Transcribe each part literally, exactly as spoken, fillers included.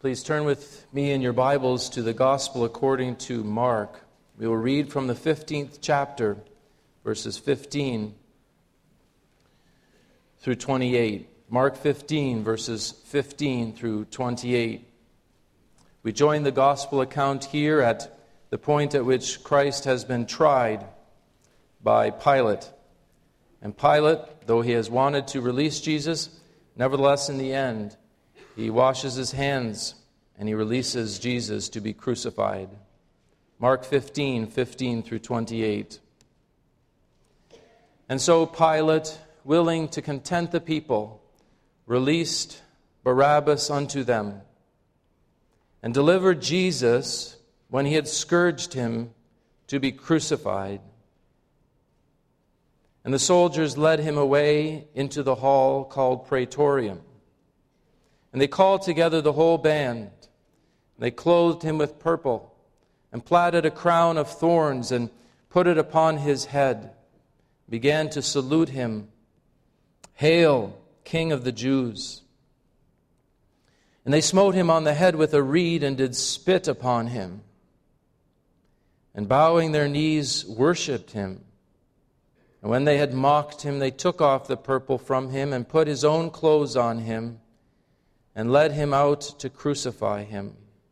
Please turn with me in your Bibles to the Gospel according to Mark. We will read from the fifteenth chapter, verses fifteen through twenty-eight. Mark fifteen, verses fifteen through twenty-eight. We join the Gospel account here at the point at which Christ has been tried by Pilate. And Pilate, though he has wanted to release Jesus, nevertheless in the end, he washes his hands and he releases Jesus to be crucified. Mark fifteen, fifteen through twenty-eight. And so Pilate, willing to content the people, released Barabbas unto them, and delivered Jesus, when he had scourged him, to be crucified. And the soldiers led him away into the hall called Praetorium. And they called together the whole band. They clothed him with purple, and platted a crown of thorns, and put it upon his head, began to salute him, "Hail, King of the Jews!" And they smote him on the head with a reed, and did spit upon him, and bowing their knees worshipped him. And when they had mocked him, they took off the purple from him, and put his own clothes on him, and led him out to crucify him.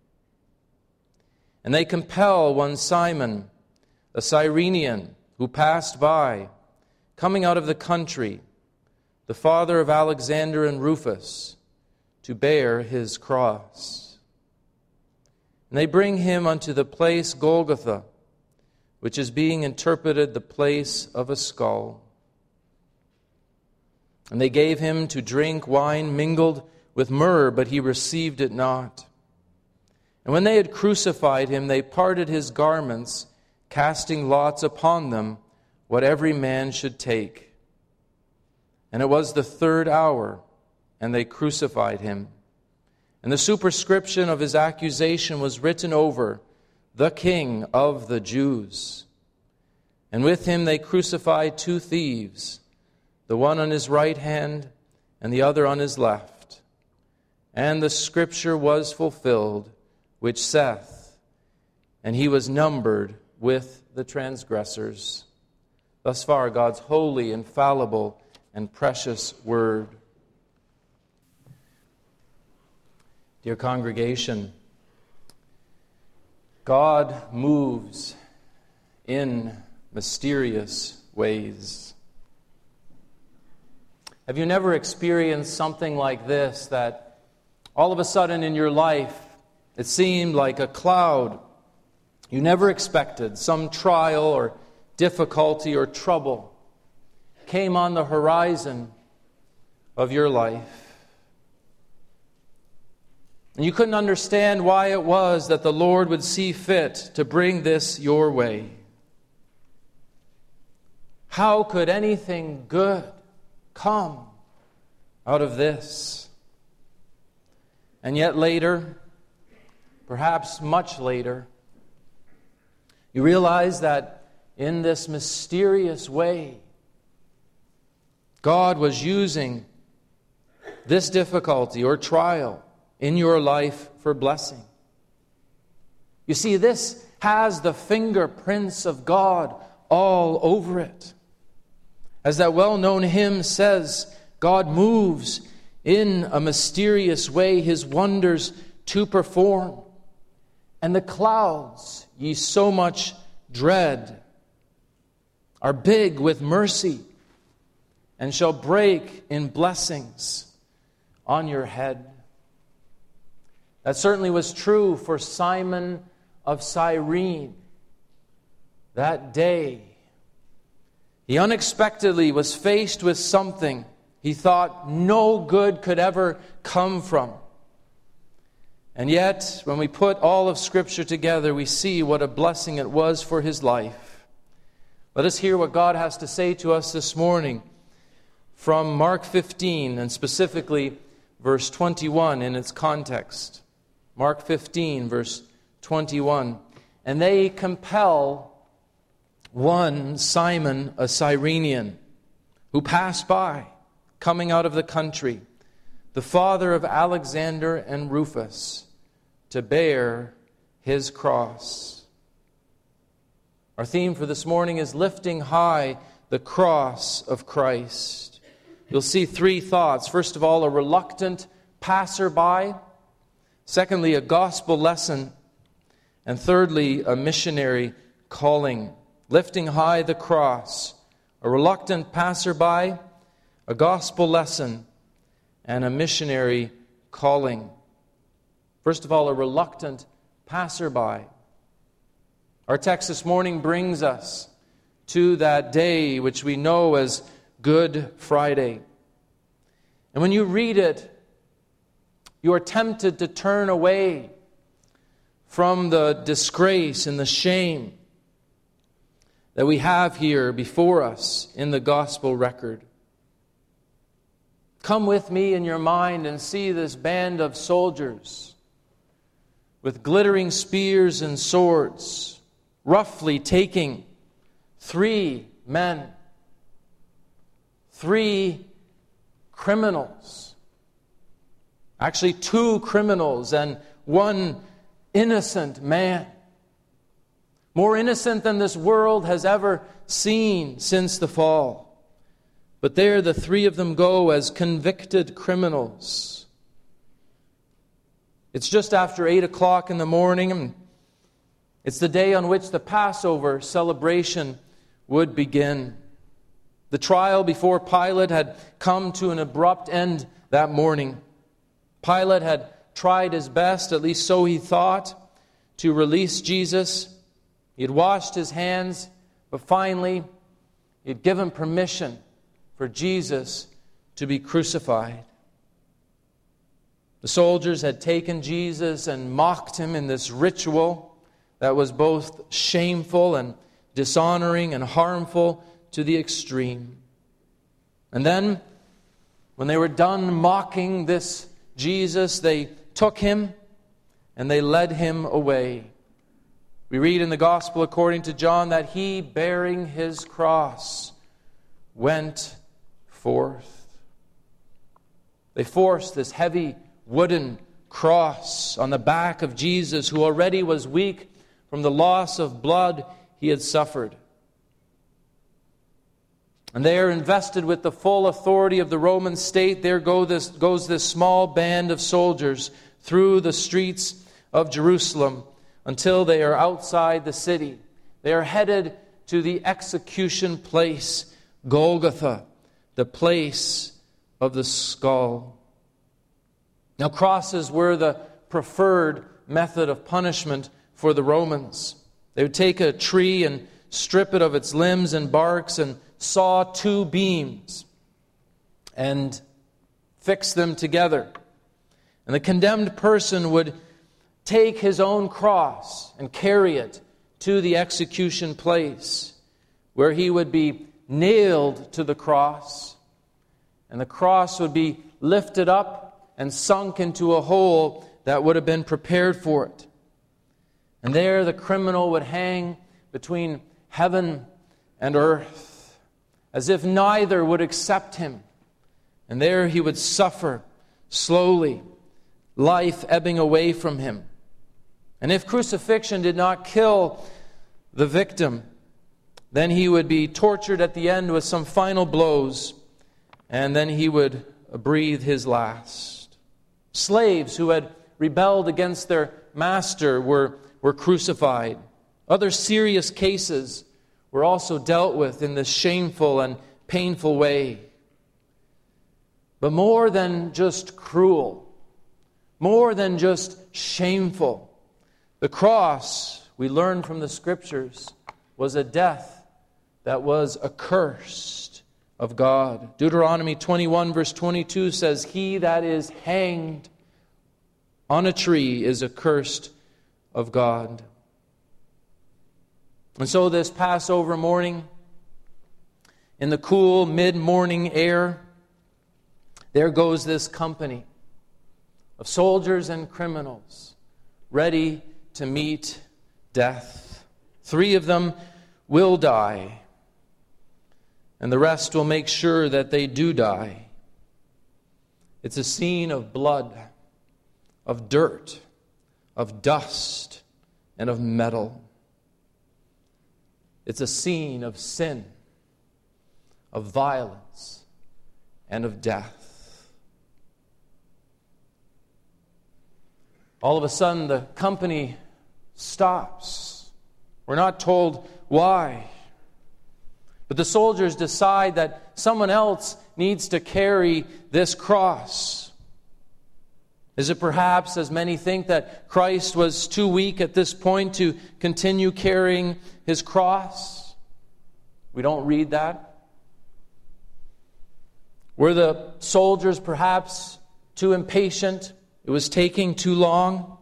And they compel one Simon, a Cyrenian, who passed by, coming out of the country, the father of Alexander and Rufus, to bear his cross. And they bring him unto the place Golgotha, which is being interpreted the place of a skull. And they gave him to drink wine mingled with myrrh, but he received it not. And when they had crucified him, they parted his garments, casting lots upon them, what every man should take. And it was the third hour, and they crucified him. And the superscription of his accusation was written over, "The King of the Jews." And with him they crucified two thieves, the one on his right hand and the other on his left. And the scripture was fulfilled, which saith, "And he was numbered with the transgressors." Thus far, God's holy, infallible, and precious word. Dear congregation, God moves in mysterious ways. Have you never experienced something like this, that all of a sudden in your life it seemed like a cloud you never expected, some trial or difficulty or trouble came on the horizon of your life? And you couldn't understand why it was that the Lord would see fit to bring this your way. How could anything good come out of this? And yet later, perhaps much later, you realize that in this mysterious way, God was using this difficulty or trial in your life for blessing. You see, this has the fingerprints of God all over it. As that well-known hymn says, God moves in a mysterious way his wonders to perform. And the clouds ye so much dread are big with mercy, and shall break in blessings on your head. That certainly was true for Simon of Cyrene. That day, he unexpectedly was faced with something he thought no good could ever come from. And yet, when we put all of Scripture together, we see what a blessing it was for his life. Let us hear what God has to say to us this morning from Mark fifteen, and specifically verse twenty-one in its context. Mark fifteen, verse twenty-one. And they compel one Simon, a Cyrenian, who passed by, coming out of the country, the father of Alexander and Rufus, to bear his cross. Our theme for this morning is lifting high the cross of Christ. You'll see three thoughts. First of all, a reluctant passerby. Secondly, a gospel lesson. And thirdly, a missionary calling. Lifting high the cross, a reluctant passerby, a gospel lesson, and a missionary calling. First of all, a reluctant passerby. Our text this morning brings us to that day which we know as Good Friday. And when you read it, you are tempted to turn away from the disgrace and the shame that we have here before us in the gospel record. Come with me in your mind and see this band of soldiers with glittering spears and swords, roughly taking three men, three criminals, actually two criminals and one innocent man, more innocent than this world has ever seen since the fall. But there the three of them go as convicted criminals. It's just after eight o'clock in the morning, and it's the day on which the Passover celebration would begin. The trial before Pilate had come to an abrupt end that morning. Pilate had tried his best, at least so he thought, to release Jesus. He had washed his hands, but finally he had given permission for Jesus to be crucified. The soldiers had taken Jesus and mocked him in this ritual that was both shameful and dishonoring and harmful to the extreme. And then, when they were done mocking this Jesus, they took him and they led him away. We read in the Gospel according to John that he, bearing his cross, went forth. They forced this heavy wooden cross on the back of Jesus, who already was weak from the loss of blood he had suffered. And there, invested with the full authority of the Roman state, there go this, goes this small band of soldiers through the streets of Jerusalem until they are outside the city. They are headed to the execution place, Golgotha, the place of the skull. Now, crosses were the preferred method of punishment for the Romans. They would take a tree and strip it of its limbs and barks and saw two beams and fix them together. And the condemned person would take his own cross and carry it to the execution place, where he would be nailed to the cross, and the cross would be lifted up and sunk into a hole that would have been prepared for it. And there the criminal would hang between heaven and earth, as if neither would accept him. And there he would suffer slowly, life ebbing away from him. And if crucifixion did not kill the victim, then he would be tortured at the end with some final blows, and then he would breathe his last. Slaves who had rebelled against their master were, were crucified. Other serious cases were also dealt with in this shameful and painful way. But more than just cruel, more than just shameful, the cross, we learn from the Scriptures, was a death that was accursed of God. Deuteronomy twenty-one verse twenty-two says, "He that is hanged on a tree is accursed of God." And so this Passover morning, in the cool mid-morning air, there goes this company of soldiers and criminals ready to meet death. Three of them will die, and the rest will make sure that they do die. It's a scene of blood, of dirt, of dust and of metal. It's a scene of sin, of violence, and of death. All of a sudden, the company stops. We're not told why. But the soldiers decide that someone else needs to carry this cross. Is it perhaps, as many think, that Christ was too weak at this point to continue carrying his cross? We don't read that. Were the soldiers perhaps too impatient? It was taking too long?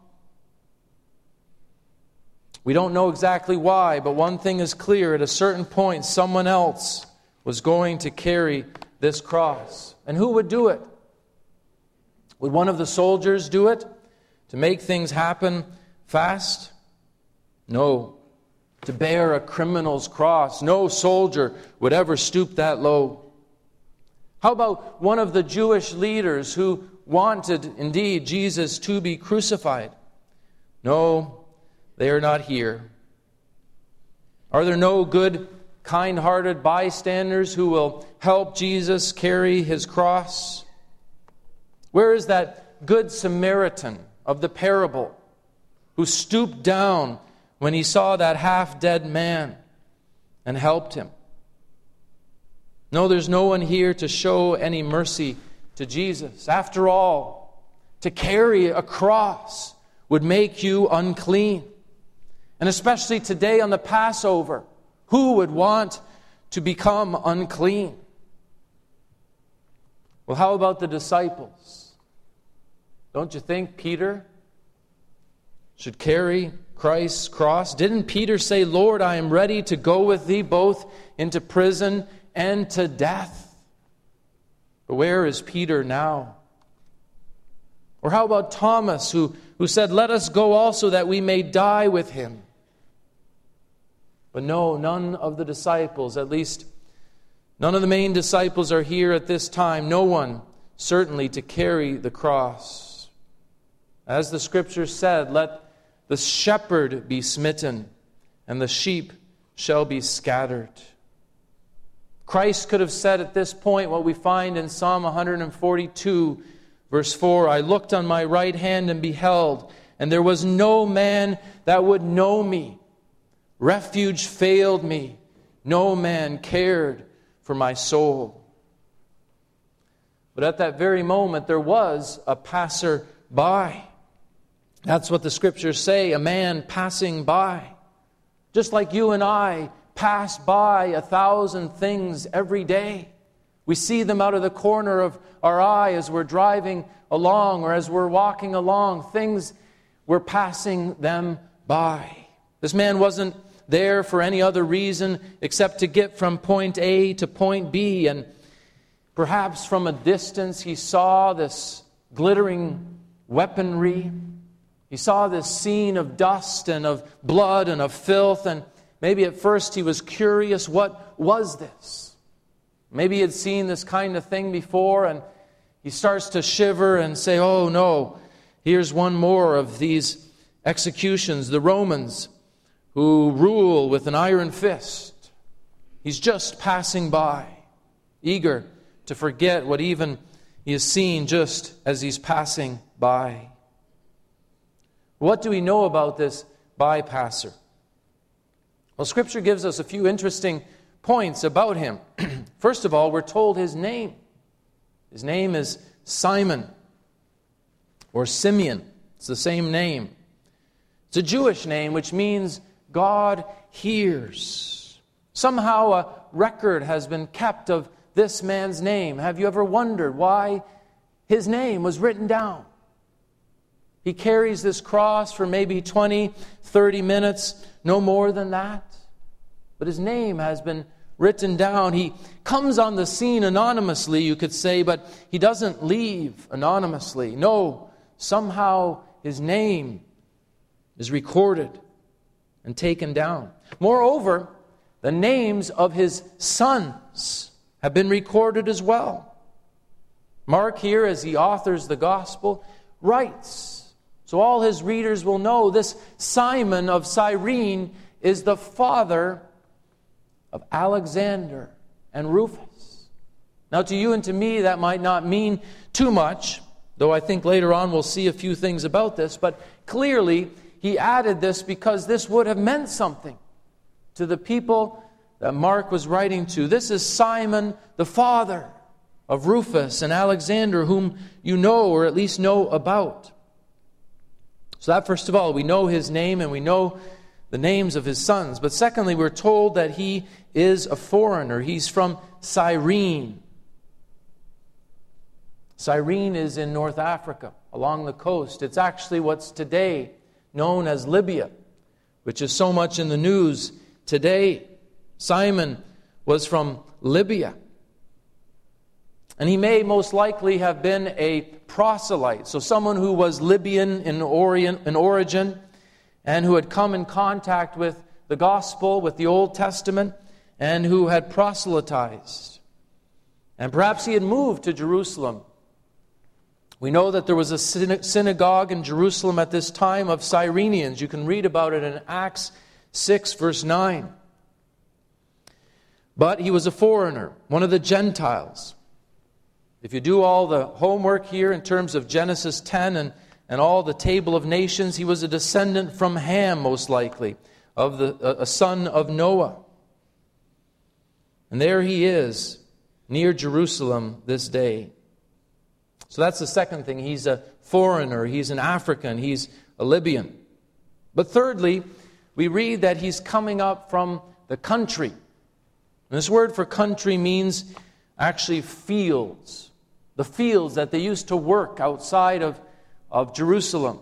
We don't know exactly why, but one thing is clear. At a certain point, someone else was going to carry this cross. And who would do it? Would one of the soldiers do it to make things happen fast? No. To bear a criminal's cross, no soldier would ever stoop that low. How about one of the Jewish leaders who wanted, indeed, Jesus to be crucified? No. They are not here. Are there no good, kind-hearted bystanders who will help Jesus carry his cross? Where is that good Samaritan of the parable who stooped down when he saw that half-dead man and helped him? No, there's no one here to show any mercy to Jesus. After all, to carry a cross would make you unclean. And especially today on the Passover, who would want to become unclean? Well, how about the disciples? Don't you think Peter should carry Christ's cross? Didn't Peter say, "Lord, I am ready to go with thee both into prison and to death"? But where is Peter now? Or how about Thomas, who, who said, "Let us go also that we may die with him"? But no, none of the disciples, at least none of the main disciples are here at this time. No one, certainly, to carry the cross. As the Scripture said, "Let the shepherd be smitten, and the sheep shall be scattered." Christ could have said at this point what we find in Psalm one forty-two, verse four, "I looked on my right hand and beheld, and there was no man that would know me. Refuge failed me. No man cared for my soul." But at that very moment, there was a passer-by. That's what the Scriptures say, a man passing by. Just like you and I pass by a thousand things every day. We see them out of the corner of our eye as we're driving along or as we're walking along. Things, we're passing them by. This man wasn't there for any other reason except to get from point A to point B. And perhaps from a distance he saw this glittering weaponry. He saw this scene of dust and of blood and of filth. And maybe at first he was curious, what was this? Maybe he had seen this kind of thing before, and he starts to shiver and say, "Oh no, here's one more of these executions. The Romans who rule with an iron fist." He's just passing by, eager to forget what even he has seen just as he's passing by. What do we know about this bypasser? Well, Scripture gives us a few interesting points about him. First of all, we're told his name. His name is Simon, or Simeon. It's the same name. It's a Jewish name, which means God hears. Somehow a record has been kept of this man's name. Have you ever wondered why his name was written down? He carries this cross for maybe twenty, thirty minutes, no more than that. But his name has been written down. He comes on the scene anonymously, you could say, but he doesn't leave anonymously. No, somehow his name is recorded and taken down. Moreover, the names of his sons have been recorded as well. Mark here, as he authors the gospel, writes. So all his readers will know this Simon of Cyrene is the father of Alexander and Rufus. Now to you and to me that might not mean too much, though I think later on we'll see a few things about this, but clearly he added this because this would have meant something to the people that Mark was writing to. This is Simon, the father of Rufus and Alexander, whom you know or at least know about. So that, first of all, we know his name and we know the names of his sons. But secondly, we're told that he is a foreigner. He's from Cyrene. Cyrene is in North Africa, along the coast. It's actually what's today known as Libya, which is so much in the news today. Simon was from Libya. And he may most likely have been a proselyte, so someone who was Libyan in orient, in origin and who had come in contact with the gospel, with the Old Testament, and who had proselytized. And perhaps he had moved to Jerusalem. We know that there was a synagogue in Jerusalem at this time of Cyrenians. You can read about it in Acts six, verse nine. But he was a foreigner, one of the Gentiles. If you do all the homework here in terms of Genesis ten and, and all the table of nations, he was a descendant from Ham, most likely, of the a, a son of Noah. And there he is, near Jerusalem this day. So that's the second thing. He's a foreigner, he's an African, he's a Libyan. But thirdly, we read that he's coming up from the country. And this word for country means actually fields. The fields that they used to work outside of, of Jerusalem.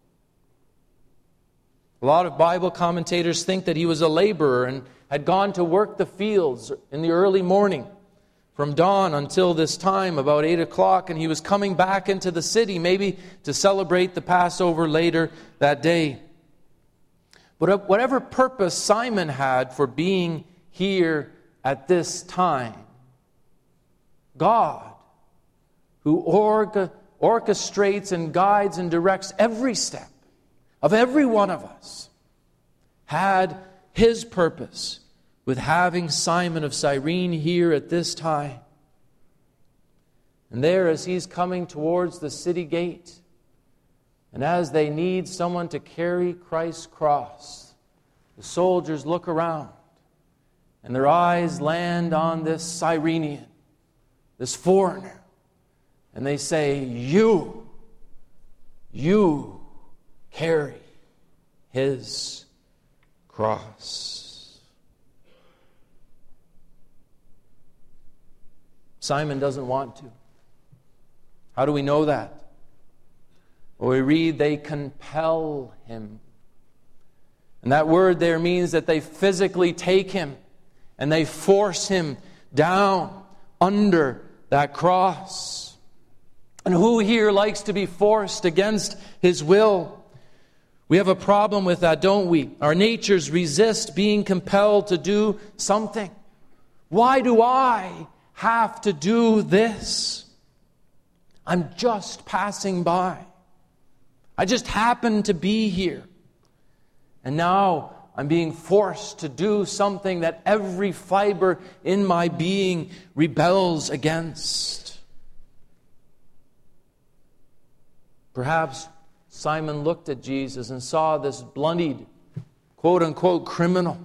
A lot of Bible commentators think that he was a laborer and had gone to work the fields in the early morning from dawn until this time, about eight o'clock, and he was coming back into the city, maybe to celebrate the Passover later that day. But whatever purpose Simon had for being here at this time, God, who orga, orchestrates and guides and directs every step of every one of us, had his purpose with having Simon of Cyrene here at this time. And there, as he's coming towards the city gate, and as they need someone to carry Christ's cross, the soldiers look around, and their eyes land on this Cyrenian, this foreigner, and they say, you, you carry his cross. Simon doesn't want to. How do we know that? Well, we read they compel him. And that word there means that they physically take him and they force him down under that cross. And who here likes to be forced against his will? We have a problem with that, don't we? Our natures resist being compelled to do something. Why do I have to do this? I'm just passing by. I just happen to be here. And now I'm being forced to do something that every fiber in my being rebels against. Perhaps Simon looked at Jesus and saw this bloodied, quote-unquote, criminal.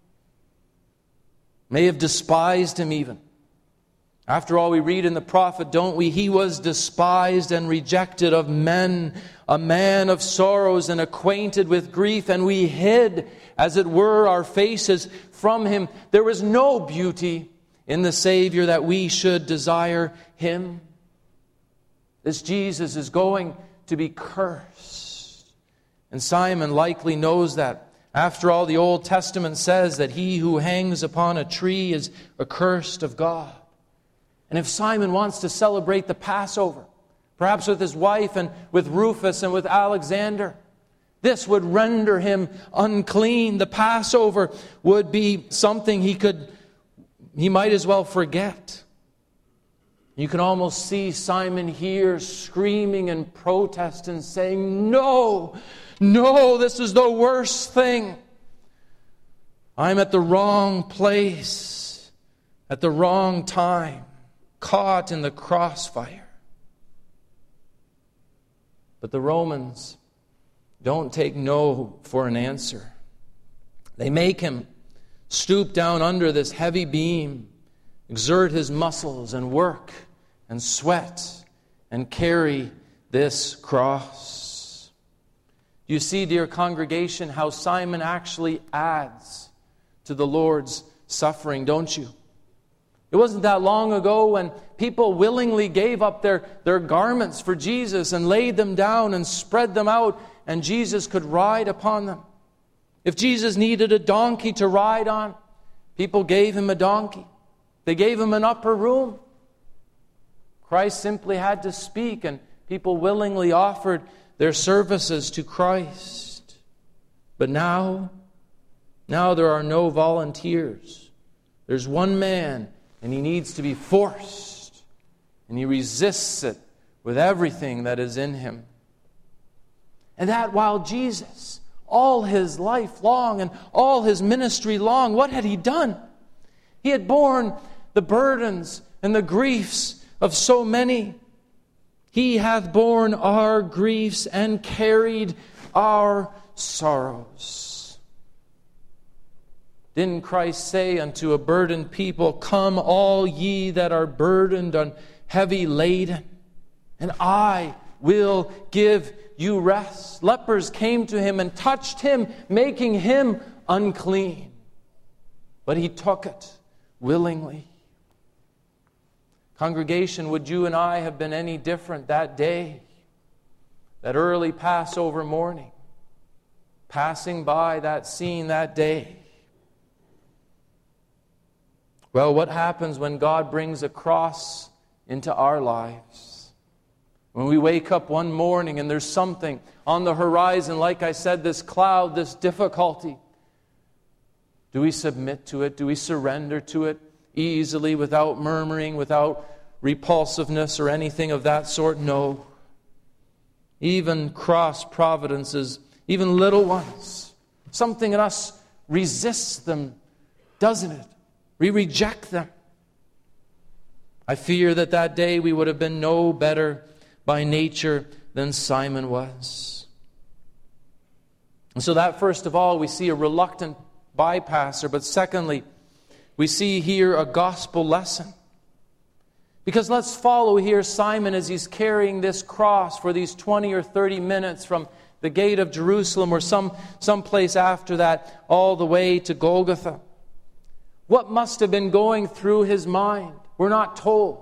May have despised him even. After all, we read in the prophet, don't we? He was despised and rejected of men, a man of sorrows and acquainted with grief, and we hid, as it were, our faces from him. There was no beauty in the Savior that we should desire him. This Jesus is going to be cursed. And Simon likely knows that. After all, the Old Testament says that he who hangs upon a tree is accursed of God. And if Simon wants to celebrate the Passover, perhaps with his wife and with Rufus and with Alexander, this would render him unclean. The Passover would be something he could, he might as well forget. You can almost see Simon here screaming in protest and saying, "No, no, this is the worst thing. I'm at the wrong place, at the wrong time, caught in the crossfire." But the Romans don't take no for an answer. They make him stoop down under this heavy beam, exert his muscles and work and sweat and carry this cross. You see, dear congregation, how Simon actually adds to the Lord's suffering, don't you? It wasn't that long ago when people willingly gave up their, their garments for Jesus and laid them down and spread them out, and Jesus could ride upon them. If Jesus needed a donkey to ride on, people gave him a donkey. They gave him an upper room. Christ simply had to speak, and people willingly offered their services to Christ. But now, now there are no volunteers. There's one man, and he needs to be forced, and he resists it with everything that is in him. And that while Jesus, all his life long and all his ministry long, what had he done? He had borne the burdens and the griefs of so many. He hath borne our griefs and carried our sorrows. Didn't Christ say unto a burdened people, "Come all ye that are burdened and heavy laden, and I will give you rest"? Lepers came to him and touched him, making him unclean. But he took it willingly. Congregation, would you and I have been any different that day, that early Passover morning, passing by that scene that day? Well, what happens when God brings a cross into our lives? When we wake up one morning and there's something on the horizon, like I said, this cloud, this difficulty, do we submit to it? Do we surrender to it easily, without murmuring, without repulsiveness or anything of that sort? No. Even cross providences, even little ones, something in us resists them, doesn't it? We reject them. I fear that that day we would have been no better by nature than Simon was. And so that, first of all, we see a reluctant bypasser. But secondly, we see here a gospel lesson. Because let's follow here Simon as he's carrying this cross for these twenty or thirty minutes from the gate of Jerusalem or some, some place after that all the way to Golgotha. What must have been going through his mind? We're not told.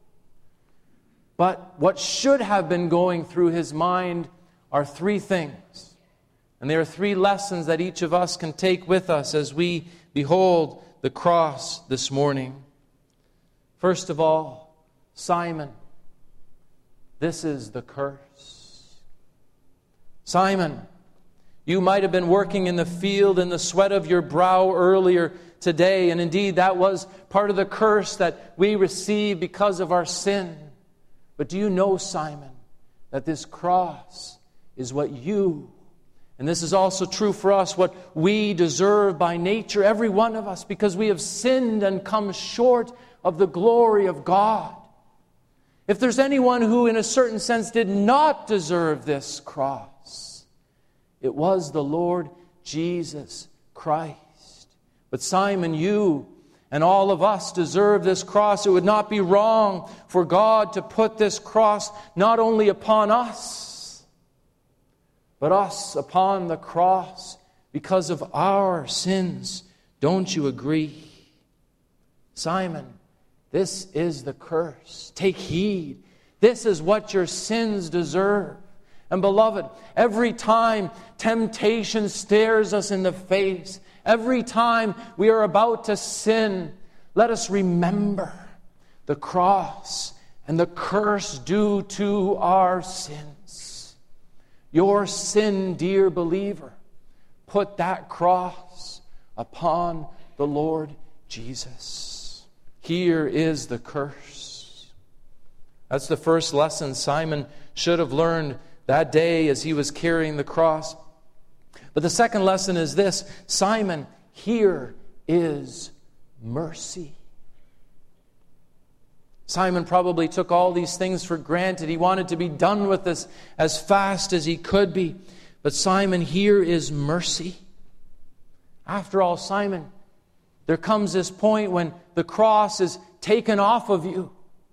But what should have been going through his mind are three things. And there are three lessons that each of us can take with us as we behold the cross this morning. First of all, Simon, this is the curse. Simon, you might have been working in the field in the sweat of your brow earlier today, and indeed that was part of the curse that we receive because of our sin. But do you know, Simon, that this cross is what you, and this is also true for us, what we deserve by nature, every one of us, because we have sinned and come short of the glory of God. If there's anyone who, in a certain sense, did not deserve this cross, it was the Lord Jesus Christ. But Simon, you and all of us deserve this cross. It would not be wrong for God to put this cross not only upon us, but us upon the cross because of our sins. Don't you agree? Simon, this is the curse. Take heed. This is what your sins deserve. And beloved, every time temptation stares us in the face, every time we are about to sin, let us remember the cross and the curse due to our sins. Your sin, dear believer, put that cross upon the Lord Jesus. Here is the curse. That's the first lesson Simon should have learned that day as he was carrying the cross. But the second lesson is this: Simon, here is mercy. Simon probably took all these things for granted. He wanted to be done with this as fast as he could be. But Simon, here is mercy. After all, Simon, there comes this point when the cross is taken off of you,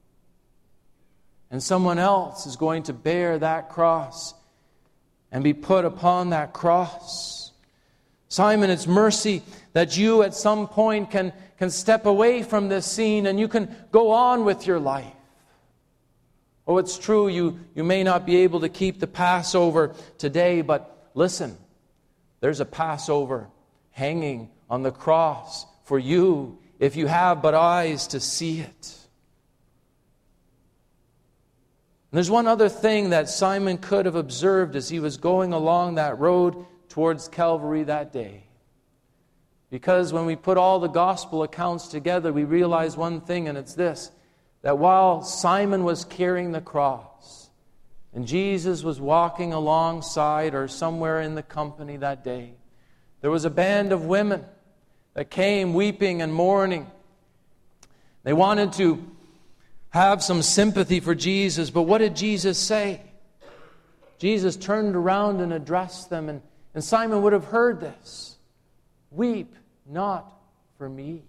and someone else is going to bear that cross and be put upon that cross. Simon, it's mercy that you at some point can, can step away from this scene and you can go on with your life. Oh, it's true, you, you may not be able to keep the Passover today, but listen, there's a Passover hanging on the cross for you if you have but eyes to see it. And there's one other thing that Simon could have observed as he was going along that road towards Calvary that day. Because when we put all the gospel accounts together, we realize one thing, and it's this: that while Simon was carrying the cross, and Jesus was walking alongside or somewhere in the company that day, there was a band of women that came weeping and mourning. They wanted to have some sympathy for Jesus, but what did Jesus say? Jesus turned around and addressed them, and, and Simon would have heard this: weep not for me,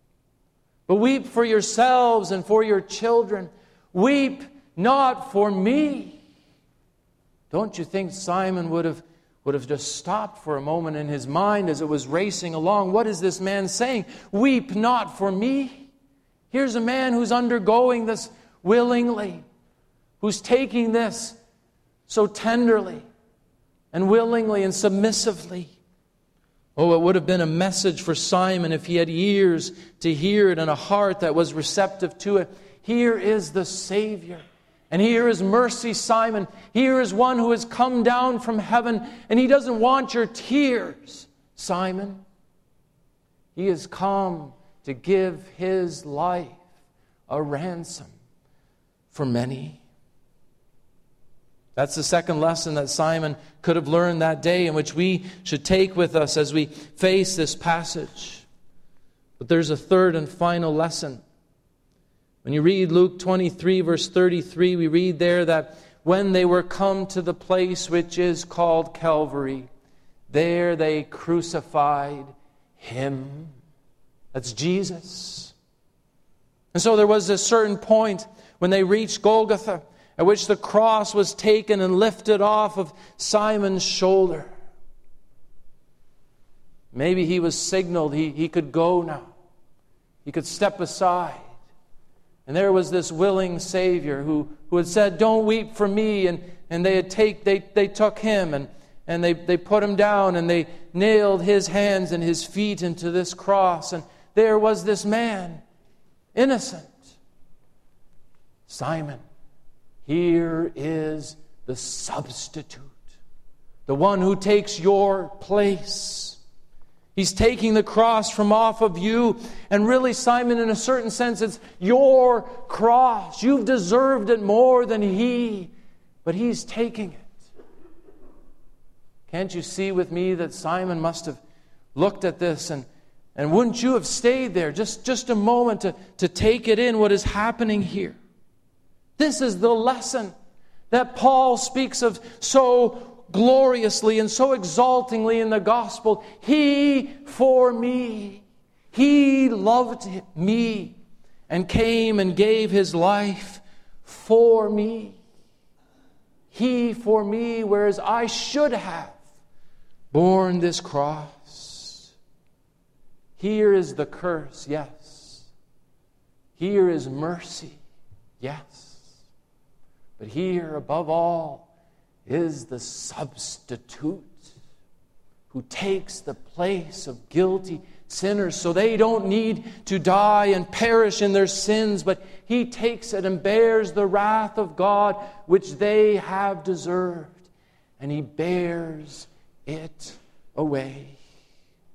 but weep for yourselves and for your children. Weep not for me. Don't you think Simon would have would have just stopped for a moment in his mind as it was racing along? What is this man saying? Weep not for me. Here's a man who's undergoing this willingly, who's taking this so tenderly and willingly and submissively. Oh, it would have been a message for Simon if he had ears to hear it and a heart that was receptive to it. Here is the Savior. And here is mercy, Simon. Here is one who has come down from heaven, and He doesn't want your tears, Simon. He has come to give His life a ransom for many. That's the second lesson that Simon could have learned that day, and which we should take with us as we face this passage. But there's a third and final lesson. When you read Luke twenty-three, verse thirty-three, we read there that when they were come to the place which is called Calvary, there they crucified Him. That's Jesus. And so there was a certain point when they reached Golgotha, at which the cross was taken and lifted off of Simon's shoulder. Maybe he was signaled he, he could go now. He could step aside. And there was this willing Savior who, who had said, don't weep for me. And, and they had take they, they took him and, and they, they put him down and they nailed his hands and his feet into this cross. And there was this man, innocent. Simon, here is the substitute, the one who takes your place. He's taking the cross from off of you. And really, Simon, in a certain sense, it's your cross. You've deserved it more than he, but He's taking it. Can't you see with me that Simon must have looked at this and, and wouldn't you have stayed there just, just a moment to, to take it in what is happening here? This is the lesson that Paul speaks of so gloriously and so exaltingly in the gospel. He for me, He loved me and came and gave His life for me. He for me, whereas I should have borne this cross. Here is the curse, yes. Here is mercy, yes. But here, above all, is the substitute who takes the place of guilty sinners so they don't need to die and perish in their sins, but He takes it and bears the wrath of God which they have deserved, and He bears it away.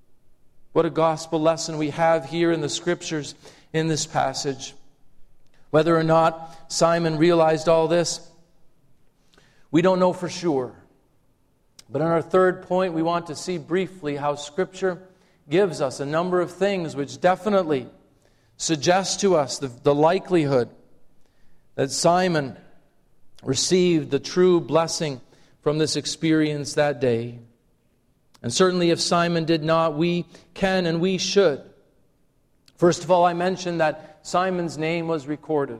What a gospel lesson we have here in the Scriptures in this passage. Whether or not Simon realized all this, we don't know for sure. But in our third point, we want to see briefly how Scripture gives us a number of things which definitely suggest to us the, the likelihood that Simon received the true blessing from this experience that day. And certainly if Simon did not, we can and we should. First of all, I mentioned that Simon's name was recorded.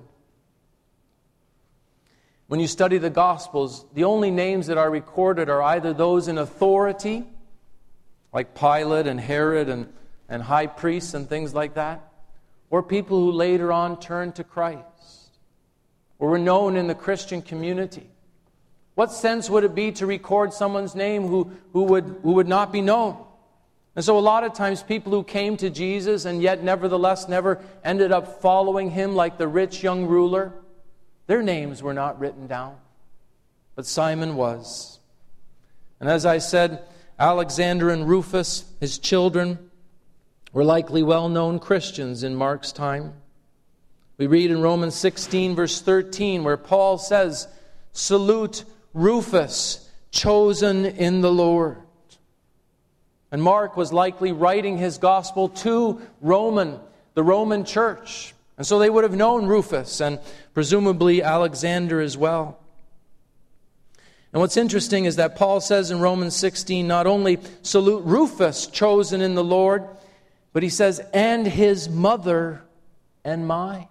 When you study the Gospels, the only names that are recorded are either those in authority, like Pilate and Herod and, and high priests and things like that, or people who later on turned to Christ, or were known in the Christian community. What sense would it be to record someone's name who, who, would, who would not be known? And so a lot of times people who came to Jesus and yet nevertheless never ended up following Him, like the rich young ruler, their names were not written down. But Simon was. And as I said, Alexander and Rufus, his children, were likely well-known Christians in Mark's time. We read in Romans sixteen, verse thirteen, where Paul says, "Salute Rufus, chosen in the Lord." And Mark was likely writing his gospel to Roman, the Roman church. And so they would have known Rufus and presumably Alexander as well. And what's interesting is that Paul says in Romans sixteen, not only salute Rufus, chosen in the Lord, but he says, and his mother and mine.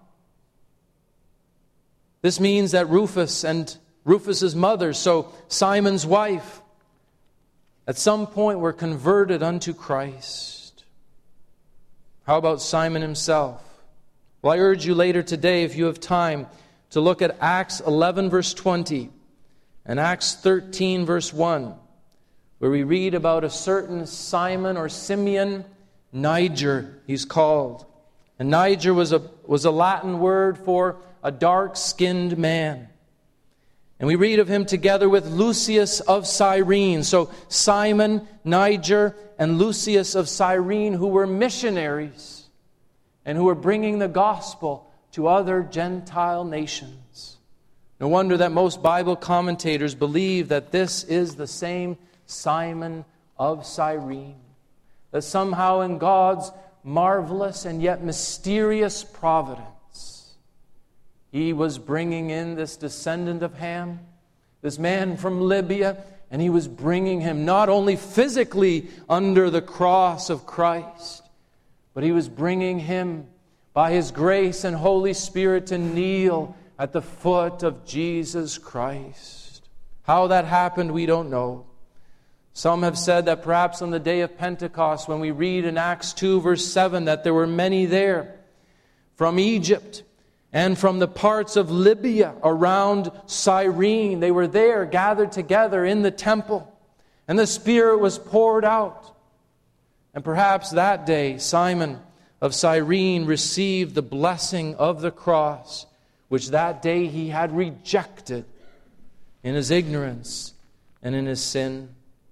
This means that Rufus and Rufus's mother, so Simon's wife, at some point were converted unto Christ. How about Simon himself? Well, I urge you later today, if you have time, to look at Acts eleven, verse twenty, and Acts thirteen, verse one, where we read about a certain Simon or Simeon, Niger, he's called. And Niger was a, was a Latin word for a dark-skinned man. And we read of him together with Lucius of Cyrene. So Simon, Niger, and Lucius of Cyrene, who were missionaries and who were bringing the gospel to other Gentile nations. No wonder that most Bible commentators believe that this is the same Simon of Cyrene. That somehow in God's marvelous and yet mysterious providence, He was bringing in this descendant of Ham, this man from Libya, and He was bringing him not only physically under the cross of Christ, but He was bringing him by His grace and Holy Spirit to kneel at the foot of Jesus Christ. How that happened, we don't know. Some have said that perhaps on the day of Pentecost, when we read in Acts two, verse seven, that there were many there from Egypt and from the parts of Libya around Cyrene. They were there, gathered together in the temple, and the Spirit was poured out. And perhaps that day, Simon of Cyrene received the blessing of the cross, which that day he had rejected in his ignorance and in his sin.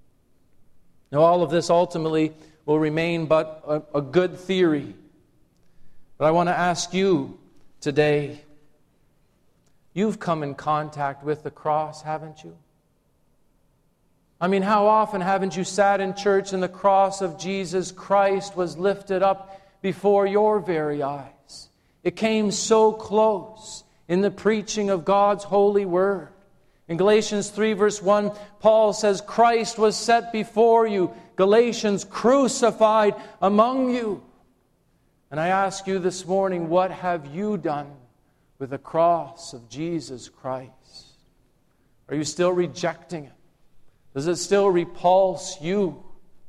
Now, all of this ultimately will remain but a, a good theory. But I want to ask you today, you've come in contact with the cross, haven't you? I mean, how often haven't you sat in church and the cross of Jesus Christ was lifted up before your very eyes? It came so close in the preaching of God's holy word. In Galatians three, verse one, Paul says, Christ was set before you, Galatians, crucified among you. And I ask you this morning, what have you done with the cross of Jesus Christ? Are you still rejecting it? Does it still repulse you?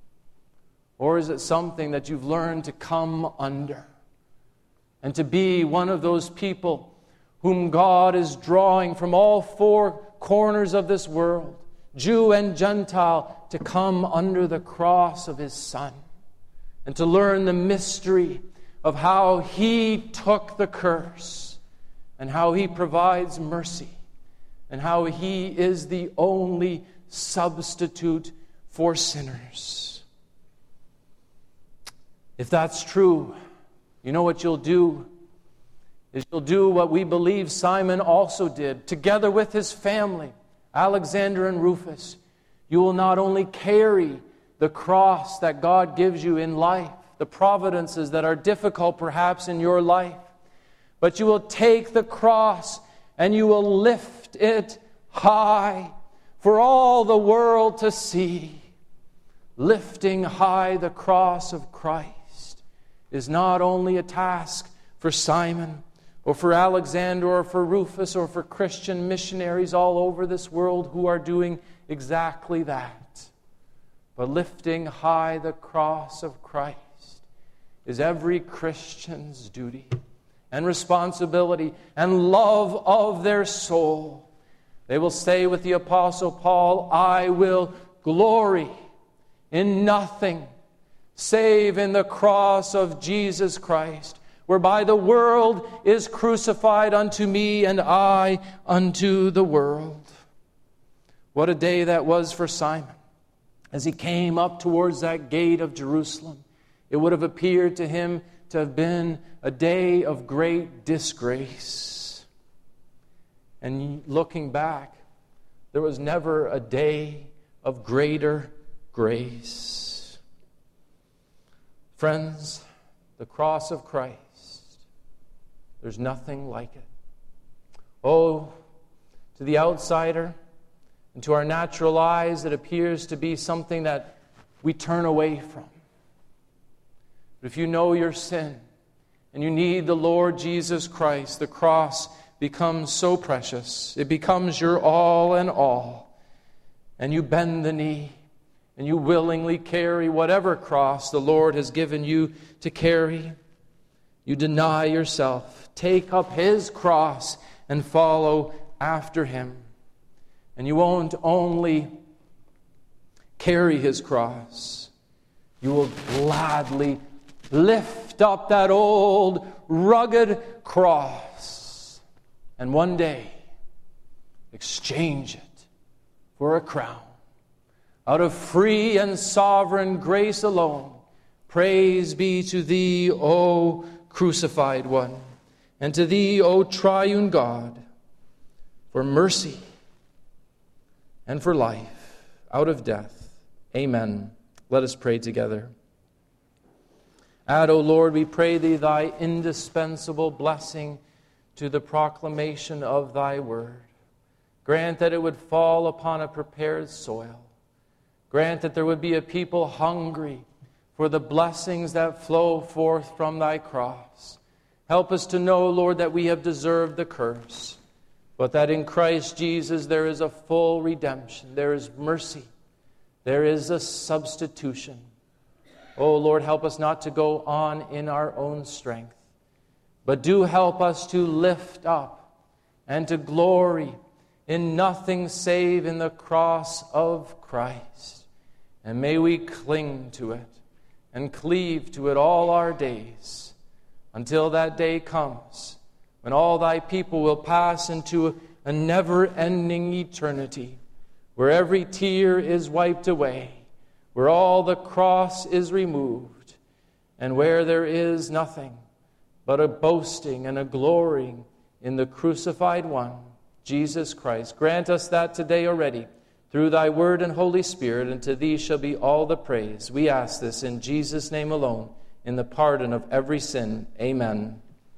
Or is it something that you've learned to come under and to be one of those people whom God is drawing from all four corners of this world, Jew and Gentile, to come under the cross of His Son and to learn the mystery of how He took the curse and how He provides mercy and how He is the only substitute for sinners. If that's true, you know what you'll do? is you'll do what we believe Simon also did, together with his family, Alexander and Rufus. You will not only carry the cross that God gives you in life, the providences that are difficult perhaps in your life, but you will take the cross and you will lift it high for all the world to see. Lifting high the cross of Christ is not only a task for Simon or for Alexander or for Rufus or for Christian missionaries all over this world who are doing exactly that. But lifting high the cross of Christ is every Christian's duty and responsibility and love of their soul. They will say with the Apostle Paul, I will glory in nothing save in the cross of Jesus Christ, whereby the world is crucified unto me and I unto the world. What a day that was for Simon. As he came up towards that gate of Jerusalem, it would have appeared to him to have been a day of great disgrace. And looking back, there was never a day of greater grace. Friends, the cross of Christ, there's nothing like it. Oh, to the outsider and to our natural eyes, it appears to be something that we turn away from. But if you know your sin and you need the Lord Jesus Christ, the cross becomes so precious. It becomes your all and all. And you bend the knee and you willingly carry whatever cross the Lord has given you to carry. You deny yourself, take up His cross and follow after Him. And you won't only carry His cross, you will gladly lift up that old rugged cross and one day exchange it for a crown. Out of free and sovereign grace alone, praise be to Thee, O crucified one, and to Thee, O triune God, for mercy and for life out of death. Amen. Let us pray together. Add, O Lord, we pray Thee, Thy indispensable blessing to the proclamation of Thy word. Grant that it would fall upon a prepared soil. Grant that there would be a people hungry for the blessings that flow forth from Thy cross. Help us to know, Lord, that we have deserved the curse, but that in Christ Jesus there is a full redemption. There is mercy. There is a substitution. Oh, Lord, help us not to go on in our own strength, but do help us to lift up and to glory in nothing save in the cross of Christ. And may we cling to it and cleave to it all our days until that day comes when all Thy people will pass into a never-ending eternity where every tear is wiped away, where all the cross is removed, and where there is nothing but a boasting and a glorying in the crucified one, Jesus Christ. Grant us that today already, through Thy word and Holy Spirit, and to Thee shall be all the praise. We ask this in Jesus' name alone, in the pardon of every sin. Amen.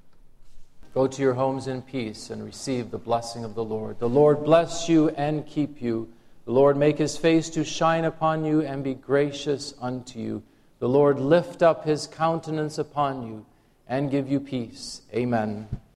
Go to your homes in peace and receive the blessing of the Lord. The Lord bless you and keep you. The Lord make His face to shine upon you and be gracious unto you. The Lord lift up His countenance upon you and give you peace. Amen.